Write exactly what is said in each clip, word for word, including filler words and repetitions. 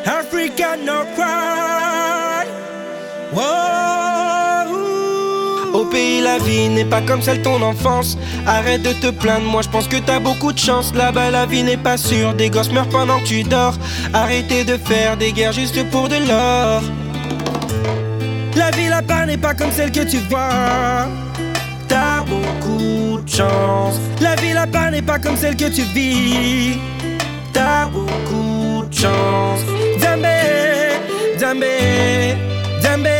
Africa no cry. Whoa. Au pays la vie n'est pas comme celle de ton enfance. Arrête de te plaindre, moi je pense que t'as beaucoup de chance. Là-bas la vie n'est pas sûre, des gosses meurent pendant que tu dors. Arrêtez de faire des guerres juste pour de l'or. La vie là-bas n'est pas comme celle que tu vois. T'as beaucoup de chance. La vie là-bas n'est pas comme celle que tu vis. T'as beaucoup de chance. Djambé, Djambé, Djambé,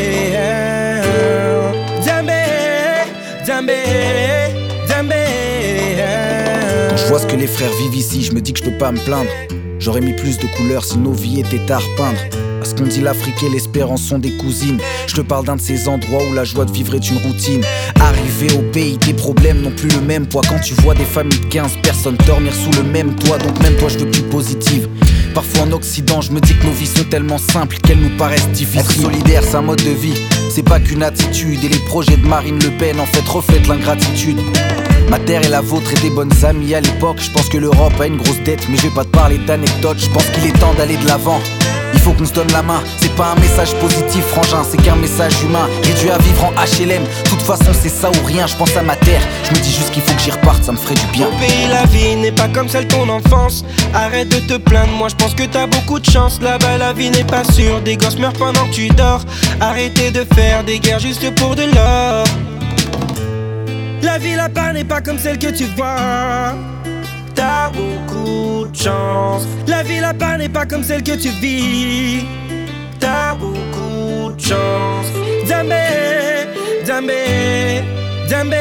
Djambé, Djambé, Djambé. Quand je vois ce que les frères vivent ici, je me dis que je peux pas me plaindre. J'aurais mis plus de couleurs si nos vies étaient à repeindre. Parce qu'on dit l'Afrique et l'espérance sont des cousines. Je te parle d'un de ces endroits où la joie de vivre est une routine. Arrivé au pays, tes problèmes n'ont plus le même poids. Quand tu vois des familles de quinze personnes dormir sous le même toit. Donc même toi je veux plus positive. Parfois en Occident, je me dis que nos vies sont tellement simples qu'elles nous paraissent difficiles. Être solidaire, c'est un mode de vie, c'est pas qu'une attitude. Et les projets de Marine Le Pen en fait reflètent l'ingratitude. Ma terre et la vôtre étaient bonnes amies à l'époque. Je pense que l'Europe a une grosse dette, mais je vais pas te parler d'anecdotes. Je pense qu'il est temps d'aller de l'avant. Il faut qu'on se donne la main, c'est pas un message positif frangin, c'est qu'un message humain, réduit à vivre en H L M. De toute façon c'est ça ou rien, je pense à ma terre. Je me dis juste qu'il faut que j'y reparte, ça me ferait du bien. Au pays la vie n'est pas comme celle de ton enfance. Arrête de te plaindre, moi je pense que t'as beaucoup de chance. Là-bas la vie n'est pas sûre, des gosses meurent pendant que tu dors. Arrêtez de faire des guerres juste pour de l'or. La vie là-bas n'est pas comme celle que tu vois. T'as beaucoup de chance. La vie là-bas n'est pas comme celle que tu vis. T'as beaucoup de chance. Djambé, Djambé, Djambé,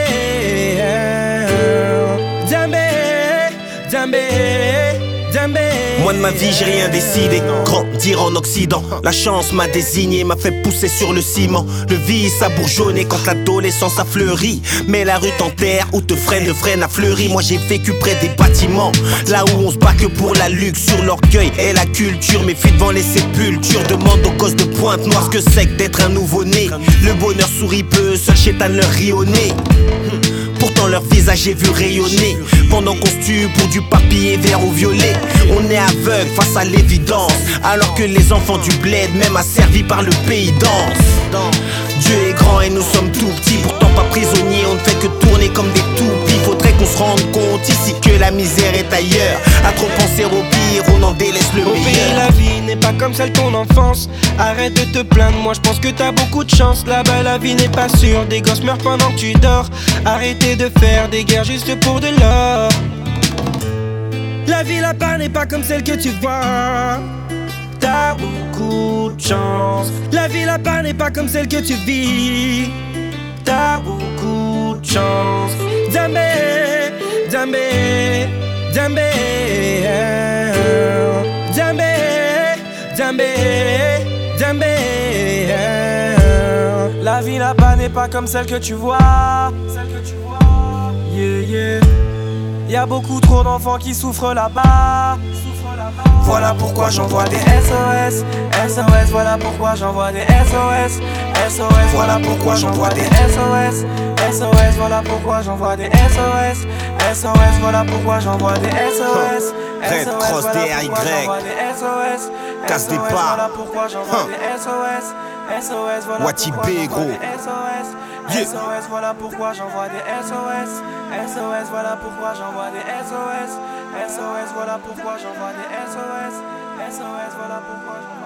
Djambé, Djambé, Djambé. Moi de ma vie j'ai rien décidé, grandir en Occident. La chance m'a désigné, m'a fait pousser sur le ciment. Le vice a bourgeonné quand l'adolescence a fleuri. Mais la rue t'enterre ou te freine, le freine a fleuri. Moi j'ai vécu près des bâtiments, là où on se bat que pour la luxure, l'orgueil et la culture. Méfie devant les sépultures, demande aux gosses de Pointe Noire ce que c'est que d'être un nouveau-né. Le bonheur sourit peu, seul chétan leur rit au nez. Pourtant leur visage j'ai vu rayonner. Pendant qu'on se tue pour du papier vert ou violet. On est aveugle face à l'évidence, alors que les enfants du bled même asservis par le pays dansent. Dieu est grand et nous sommes tout petits, pourtant pas prisonniers. On ne fait que tourner comme des toupies. Faudrait qu'on se rende compte ici que la misère est ailleurs. À trop penser au pire, on en délaisse le meilleur. Au pays la vie n'est pas comme celle de ton enfance. Arrête de te plaindre, moi je pense que t'as beaucoup de chance. Là-bas la vie n'est pas sûre, des gosses meurent pendant que tu dors. Arrêtez de faire des guerres juste pour de l'or. La vie là-bas n'est pas comme celle que tu vois. T'as beaucoup de chance. La vie là-bas n'est pas comme celle que tu vis. T'as beaucoup de chance. Djambé, Djambé, Djambé, Djambé, Djambé, Djambé. La vie là-bas n'est pas comme celle que tu vois. Celle que tu vois. Yeah, yeah. Y'a beaucoup trop d'enfants qui souffrent là-bas. Voilà pourquoi j'envoie des S O S. S O S, voilà pourquoi j'envoie des S O S. S O S, voilà pourquoi j'envoie des S O S. S O S, voilà pourquoi j'envoie des S O S. S O S, voilà pourquoi j'envoie des S O S. Red Cross D R Y. Casse des pas. Watibé gros. S O S, voilà pourquoi j'envoie des S O S. S O S, voilà pourquoi j'envoie des S O S. S O S, voilà pourquoi j'envoie des S O S. S O S, voilà pourquoi j'envoie des S O S.